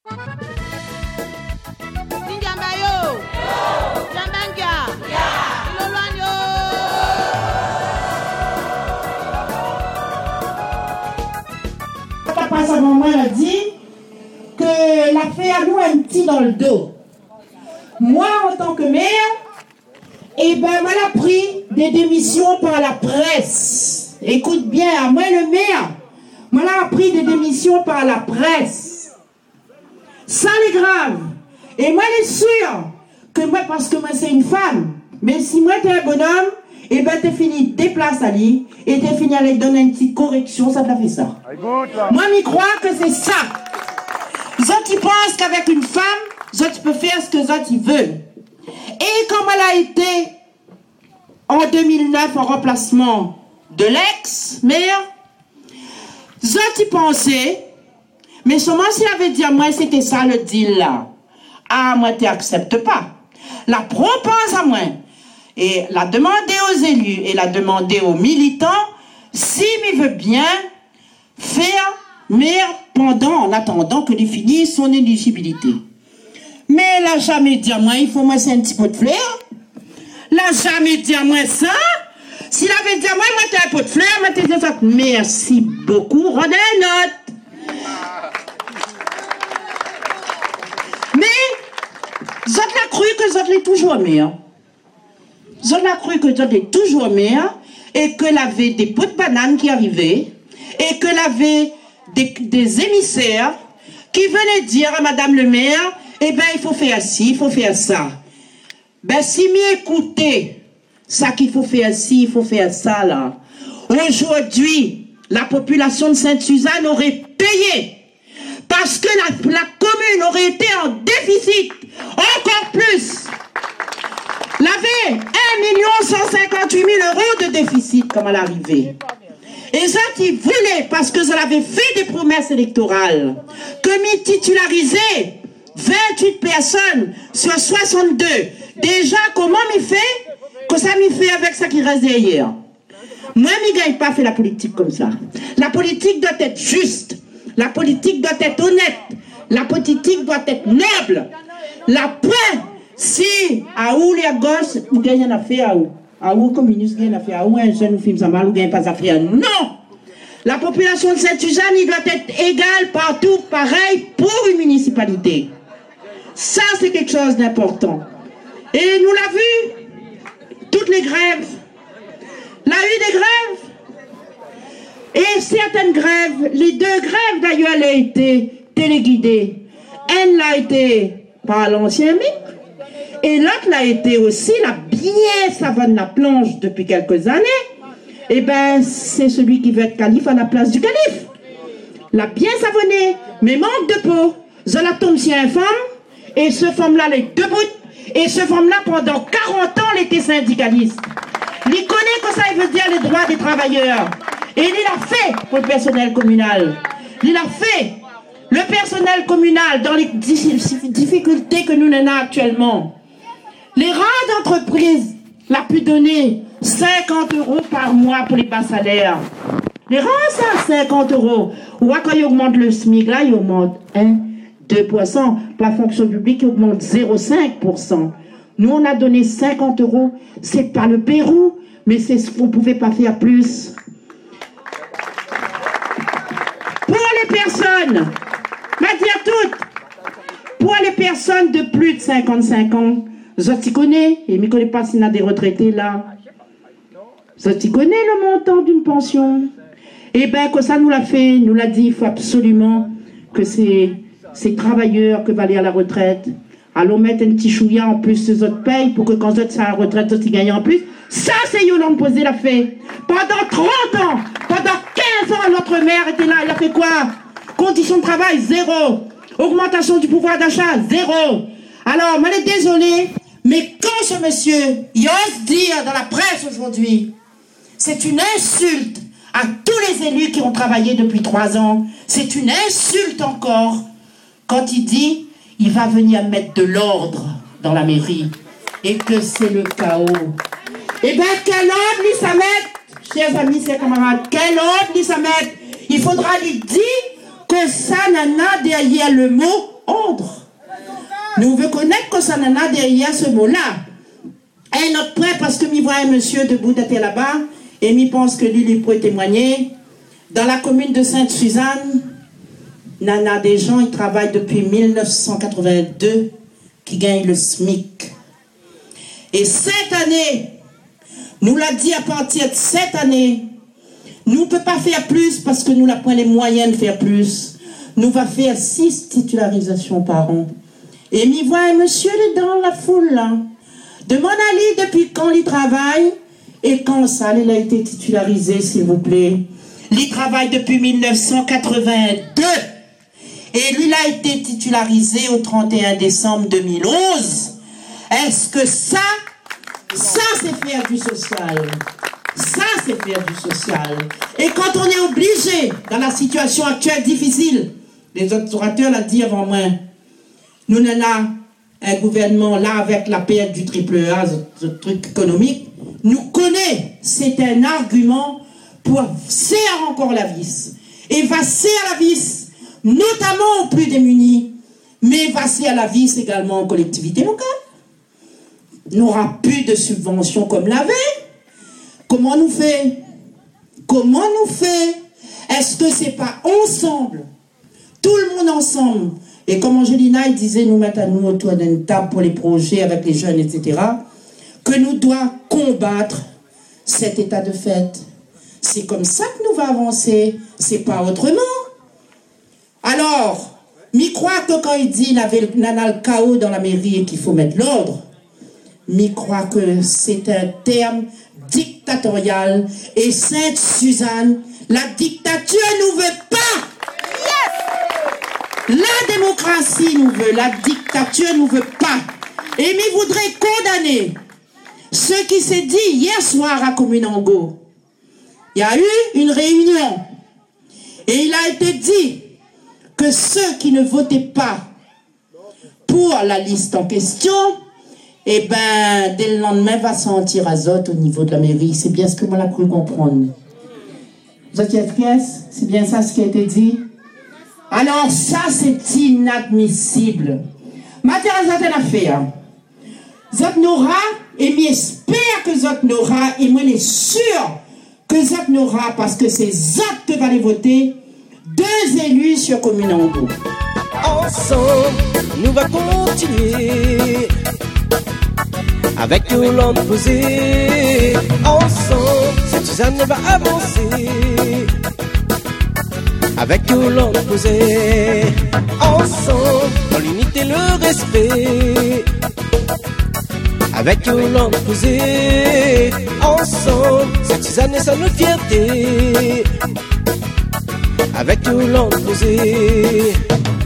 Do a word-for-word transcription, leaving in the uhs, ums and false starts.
Papa Savon a dit que l'affaire nous un petit dans le dos. Moi, en tant que maire, eh ben, moi, j'ai pris des démissions par la presse. Écoute bien, moi, le maire, moi, j'ai pris des démissions par la presse. Ça, c'est grave. Et moi, je suis sûr que moi, parce que moi, c'est une femme, mais si moi, t'es un bonhomme, eh ben, t'es fini des places à lui, et t'es fini à lui donner une petite correction, ça t'a fait ça. Moi, je crois que c'est ça. Zot, ils pensent qu'avec une femme, Zot peut faire ce que Zot, ils veulent. Et comme elle a été, en deux mille neuf, en remplacement de l'ex-maire, Zot, ils pensaient, mais seulement s'il avait dit à moi, c'était ça le deal là. Ah, moi, tu n'acceptes pas. La propose à moi. Et la demander aux élus et la demander aux militants s'il veut bien faire maire pendant, en attendant que il finisse son éligibilité. Mais elle n'a jamais dit à moi, il faut moi c'est un petit pot de fleurs. Elle n'a jamais dit à moi ça. S'il avait dit à moi, moi t'es un pot de fleurs, moi t'es dit ça. Merci beaucoup, rendez note. Mais, Zot l'a cru que Zot l'est toujours maire. Zot l'a cru que Zot l'est toujours maire et qu'elle avait des pots de bananes qui arrivaient et qu'elle avait des, des émissaires qui venaient dire à Madame le maire, eh bien, il faut faire ci, il faut faire ça. Ben, si m'y écoutez, ça qu'il faut faire ci, il faut faire ça, là. Aujourd'hui, la population de Sainte-Suzanne aurait payé parce que la, la commune aurait été en déficit, encore plus. Elle avait un million cent cinquante-huit mille euros de déficit comme elle arrivait. Et ça, ils voulaient, parce que ça avait fait des promesses électorales, que m'y titularisait vingt-huit personnes sur soixante-deux. Déjà, comment m'y fait? Que ça m'y fait avec ça qui reste derrière. Moi, m'y gagne pas fait la politique comme ça. La politique doit être juste. La politique doit être honnête. La politique doit être noble. La paix, si à où les à gauche, vous gagnez une affaire à où? À où communiste gagne une affaire? À où un jeune ou film ça mal ou gagne pas d'affaire? Non! La population de Sainte-Suzanne, il doit être égale partout, pareil pour une municipalité. Ça, c'est quelque chose d'important. Et nous l'avons vu, toutes les grèves. Il y a eu des grèves. Et certaines grèves, les deux grèves d'ailleurs, elles ont été téléguidées. Elle l'a été par l'ancien M I C. Et l'autre l'a été aussi, la bien savonne la planche depuis quelques années. Eh bien, c'est celui qui veut être calife à la place du calife. L'a bien savonné, mais manque de peau. Zola tombe sur une femme, et ce femme-là, elle est debout. Et ce femme-là, pendant quarante ans, elle était syndicaliste. Il connaît que ça, il veut dire les droits des travailleurs. Et il l'a fait pour le personnel communal. Il l'a fait. Le personnel communal, dans les difficultés que nous avons actuellement, les rares d'entreprises l'a pu donner cinquante euros par mois pour les bas salaires. Les rares, ça, cinquante euros. Ou quand ils augmentent le SMIC, là, ils augmentent un, deux pour cent. Pour la fonction publique, ils augmentent zéro virgule cinq pour cent. Nous, on a donné cinquante euros. C'est pas le Pérou, mais c'est ce qu'on ne pouvait pas faire plus. Pour les personnes, va dire toutes, pour les personnes de plus de cinquante-cinq ans, je t'y connais, et je ne connais pas s'il y a des retraités là. Je t'y connais le montant d'une pension. Et bien, que ça nous l'a fait, nous l'a dit, il faut absolument que ces, ces travailleurs qui vont aller à la retraite, allons mettre un petit chouïa en plus ces autres payent pour que quand ils sont à la retraite, ils gagnent en plus. Ça, c'est Yolande Posé l'a fait. Pendant trente ans, pendant quinze ans, notre maire était là. Il a fait quoi? Conditions de travail, zéro. Augmentation du pouvoir d'achat, zéro. Alors, moi, je suis désolée, mais quand ce monsieur, il ose dire dans la presse aujourd'hui, c'est une insulte à tous les élus qui ont travaillé depuis trois ans. C'est une insulte encore quand il dit il va venir mettre de l'ordre dans la mairie et que c'est le chaos. Eh bien, quel ordre lui ça met, chers amis, chers camarades, quel ordre lui ça met? Il faudra lui dire que ça nana derrière le mot ordre. Nous voulons connaître que ça n'en a derrière ce mot-là. Et notre prêt, parce que m'y voit un monsieur debout d'être là-bas, et m'y pense que lui, lui peut témoigner. Dans la commune de Sainte-Suzanne, il y a des gens qui travaillent depuis mille neuf cent quatre-vingt-deux qui gagnent le SMIC. Et cette année, nous l'a dit à partir de cette année, nous ne pouvons pas faire plus parce que nous n'avons pas les moyens de faire plus. Nous va faire six titularisations par an. Et m'y voit un monsieur dans la foule là. Demande à lui depuis quand il travaille et quand ça il a été titularisé, s'il vous plaît. Il travaille depuis mille neuf cent quatre-vingt-deux et lui il a été titularisé au trente et un décembre deux mille onze. Est-ce que ça, ça c'est faire du social? Ça c'est faire du social. Et quand on est obligé, dans la situation actuelle difficile, les autres orateurs l'ont dit avant moi, nous n'en avons un gouvernement là avec la perte du triple A, ce, ce truc économique, nous connaît, c'est un argument pour serrer encore la vis. Et va serrer la vis, notamment aux plus démunis, mais va serrer la vis également aux collectivités locales. Il n'aura plus de subventions comme l'avait. Comment nous fait? Comment nous fait? Est-ce que c'est pas ensemble, tout le monde ensemble? Et comme Angelina il disait, nous mettre à nous autour d'une table pour les projets avec les jeunes, et cetera, que nous devons combattre cet état de fait. C'est comme ça que nous allons avancer, c'est pas autrement. Alors, m'y crois que quand il dit qu'il y a le chaos dans la mairie et qu'il faut mettre l'ordre, m'y crois que c'est un terme dictatorial. Et Sainte-Suzanne, la dictature nous veut pas. La démocratie nous veut, la dictature nous veut pas. Et m'y voudrait condamner ce qui s'est dit hier soir à Communango. Il y a eu une réunion et il a été dit que ceux qui ne votaient pas pour la liste en question, eh ben, dès le lendemain, va sentir azote au niveau de la mairie. C'est bien ce que moi, j'ai cru comprendre. Vous êtes pièce? C'est bien ça ce qui a été dit? Alors ça, c'est inadmissible. Mathieu, ça c'est l'affaire. Zot n'aura, et m'espère que Zot n'aura, et moi, je suis sûr que Zot n'aura, parce que c'est Zot que va les voter, deux élus sur Communango. Ensemble, nous va continuer avec Yolande posée. Ensemble, cette Suzanne va avancer avec Yolande posée. Ensemble, dans l'unité, le respect avec Yolande posée. Ensemble, cette Suzanne est notre fierté avec Yolande posée.